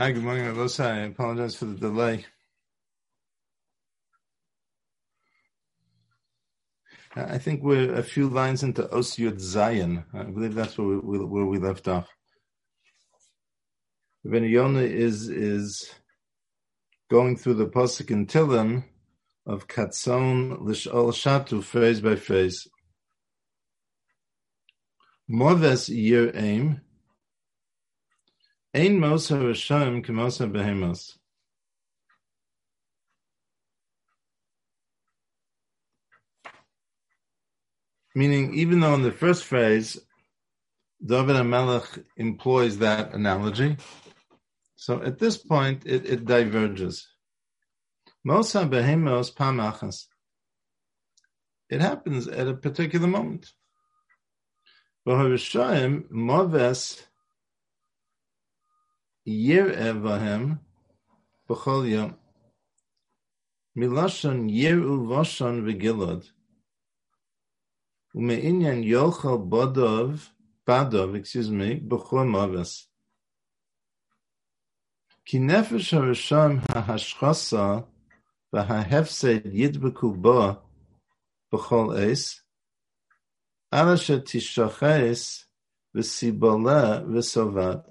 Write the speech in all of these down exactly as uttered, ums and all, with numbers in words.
Hi, good morning, Rabosai. I apologize for the delay. I think we're a few lines into Os Yud Zayin. I believe that's where we, where we left off. Ben Yonah is is going through the Pasuk in Tillim of Katzon Lish'ol Shatu, phrase by phrase. Moves Yir Aim Ein Mosa Rishayim Kemosa Behemos. Meaning, even though in the first phrase, David HaMelech employs that analogy, so at this point, it, it diverges. Mosa behemos pamachas. It happens at a particular moment. V'harishayim moves yir'eh vahem b'chol yom. Milashon yir'u vashon v'gilad. Ume'inyan yolchal bodov, badov, excuse me, b'chol moves. Ki nefesh harishayim ha'hashchasa v'ha'hefsed yidbeku ba b'chol eis, ala shetishaches v'sibole v'sovad.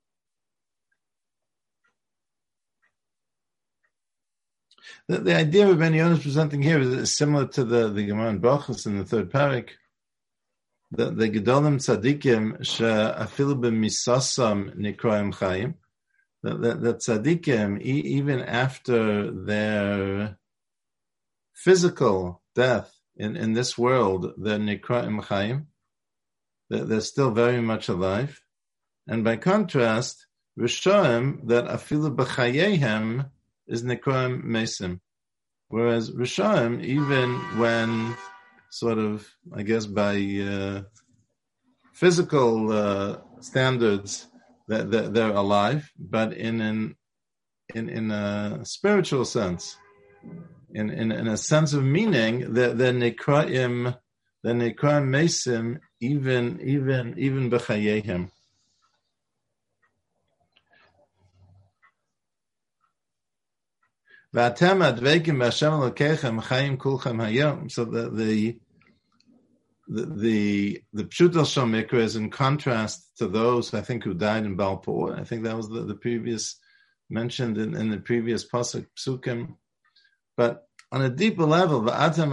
The, the idea of Ben Yonah is presenting here is similar to the, the Gemara in Brachos in the third parak. The, the Gedolim Tzadikim she'afilu b'misasam nikroim chayim. The, the, the Tzadikim, e, even after their physical death in, in this world, they're nikroim chayim. They're, they're still very much alive. And by contrast, Rishoim, that afilu b'chayehem, is Nikroim Mesim. Whereas Rishoim, even when sort of, I guess by uh, physical uh, standards, that they're, they're alive, but in an in in a spiritual sense, in in, in a sense of meaning, they're, they're Nikroim, they're Nikroim Mesim, even even even b'chayehem. So the the the the, the Pshutal Shal Mikra is in contrast to those I think who died in Balpur. I think that was the, the previous mentioned in, in the previous pasuk psukim. But on a deeper level,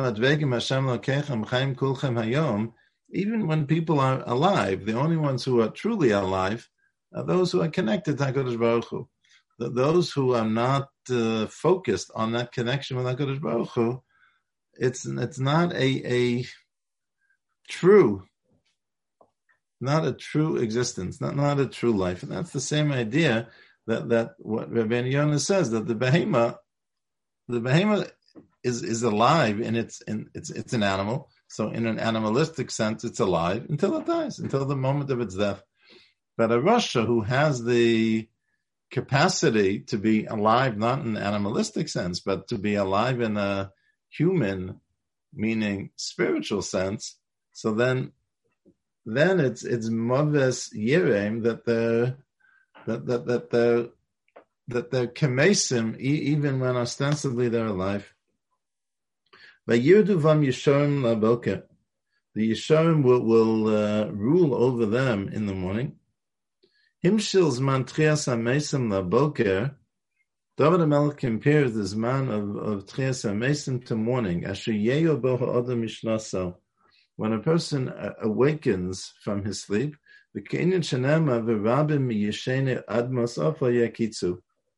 even when people are alive, the only ones who are truly alive are those who are connected to HaKadosh Baruch Hu. Those who are not uh, focused on that connection with HaKadosh Baruch Hu, it's it's not a a true, not a true existence, not not a true life, and that's the same idea that that what Rabbi Yonah says, that the behema, the behema is is alive, and it's in it's it's an animal, so in an animalistic sense, it's alive until it dies, until the moment of its death. But a rasha who has the capacity to be alive, not in an animalistic sense, but to be alive in a human, meaning spiritual sense. So then, then it's it's moves yirem that they're that that that they're that they're kemesim even when ostensibly they're alive. By yirduvam yisharim laboker, the yisharim will will uh, rule over them in the morning. Himshil's man trias hamesim laboker. David HaMelech compares the zman of of trias hamesim to morning. Asher yeyo bo ha'adam mishnasel, when a person uh, awakens from his sleep, the keinin shenema v'rabim miyeshene admos afa yakitzu.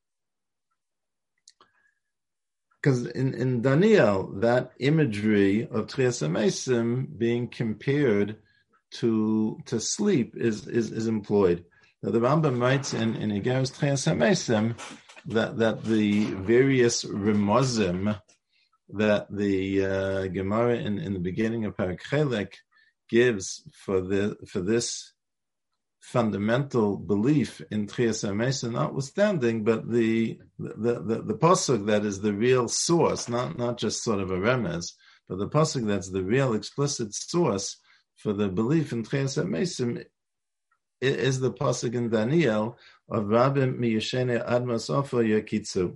Because in, in Daniel, that imagery of trias hamesim being compared to to sleep is is, is employed. Now, the Rambam writes in, in Igeres Trias HaMesim that, that the various remozim that the uh, Gemara in, in the beginning of Parak Chelek gives for the for this fundamental belief in Trias HaMesim, notwithstanding, but the the, the the pasuk that is the real source, not not just sort of a remez, but the pasuk that's the real explicit source for the belief in Trias HaMesim is the pasuk in Daniel of Rabim Miyashene Admas Ofa Yakitsu.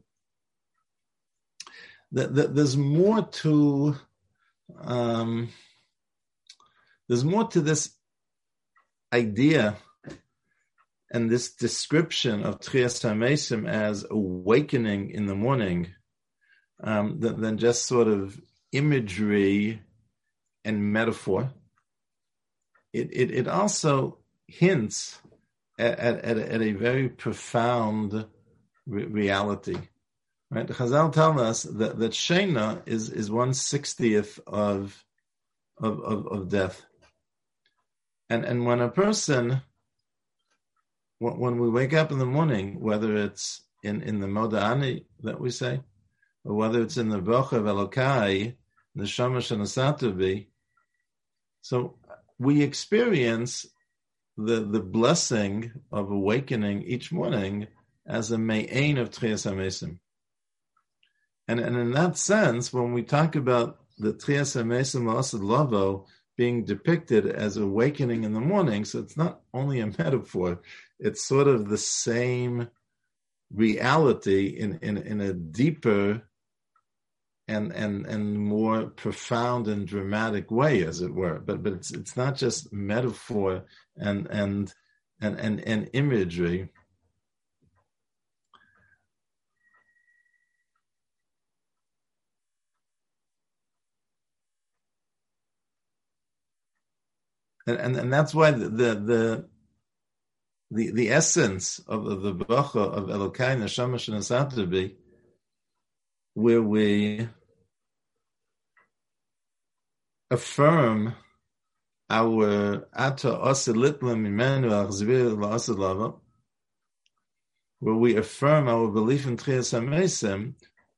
There's more to um, there's more to this idea and this description of Tchias HaMesim as awakening in the morning um, than, than just sort of imagery and metaphor. It it, it also hints at, at, at, a, at a very profound re- reality. Right, the Chazal tell us that, that Shena is, is one sixtieth of, of of of death, and and when a person, when, when we wake up in the morning, whether it's in, in the Moda'ani that we say, or whether it's in the Bracha of Elokai, the Shamash and Asatubi, so we experience the the blessing of awakening each morning as a me'ain of Tchias HaMesim. And, and in that sense, when we talk about the Tchias HaMesim La'asad Lavo being depicted as awakening in the morning, so it's not only a metaphor, it's sort of the same reality in, in, in a deeper and, and, and more profound and dramatic way, as it were. But but it's it's not just metaphor and and and, and, and imagery. And, and and that's why the the the, the essence of, of the bracha of Elokai Neshama Shenasatabi, where we affirm our Ata Osilitlam Imenu Achzvir La'asad Lava, where we affirm our belief in Tchias HaMesim,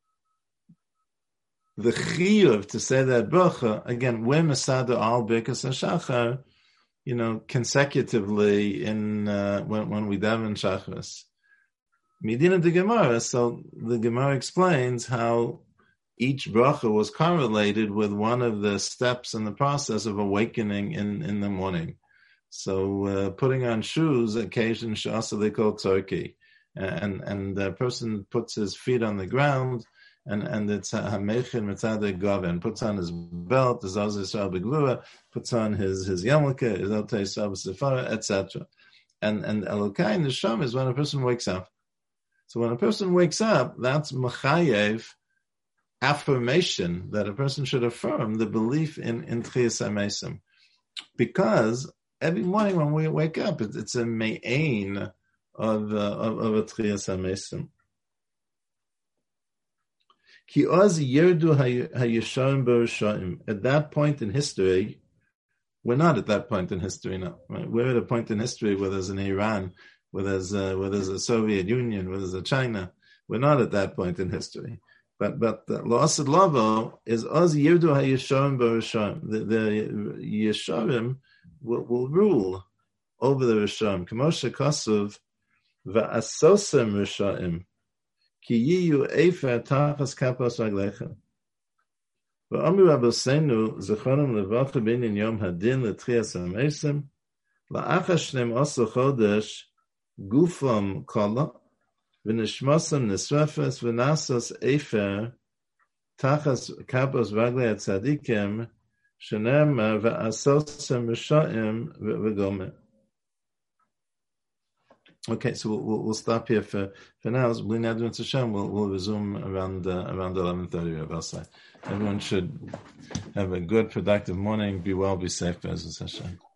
the chiyuv to say that bracha, again, we're Masada al Birkas HaShachar, you know, consecutively in uh, when when we daven Shachris. Medina de Gemara, so the Gemara explains how each bracha was correlated with one of the steps in the process of awakening in, in the morning. So uh, putting on shoes, occasion shasa they call tzorki, and and the person puts his feet on the ground. And and it's hamechin mitzadei gaven, puts on his belt, his Zaz Yisrael beglua, puts on his his yarmulke, his Otei Yisrael b'sefara, et cetera. And and Elokai Neshama is when a person wakes up. So when a person wakes up, that's machayev affirmation that a person should affirm the belief in in Tchias HaMesim, because every morning when we wake up, it's, it's a me'ain of uh, of, of a Tchias HaMesim. At that point in history, we're not at that point in history now. Right? We're at a point in history where there's an Iran, where there's a, where there's a Soviet Union, where there's a China. We're not at that point in history. But but La'asad Lavo is Oz Yirdu HaYesharim B'Risharim. The, the Yesharim will, will rule over the Risharim. K'moshe Kosuv V'asosem Risharim. Ki yiyu efer tachas kapos raglechem. V'amru Rabbeinu zechonim levacha b'inyan yom hadin l'tchias HaMesim la'achar shneim osel chodesh gufam kola v'nishmosam nisrefes v'nasos efer tachas kapos raglei tzadikim shenem v'asosem rishaim v'gomeh. Okay, so we'll, we'll stop here for, for now. We'll, we'll resume around uh, around eleven thirty of our side. Everyone should have a good, productive morning. Be well, be safe, Be'ezus Hashem.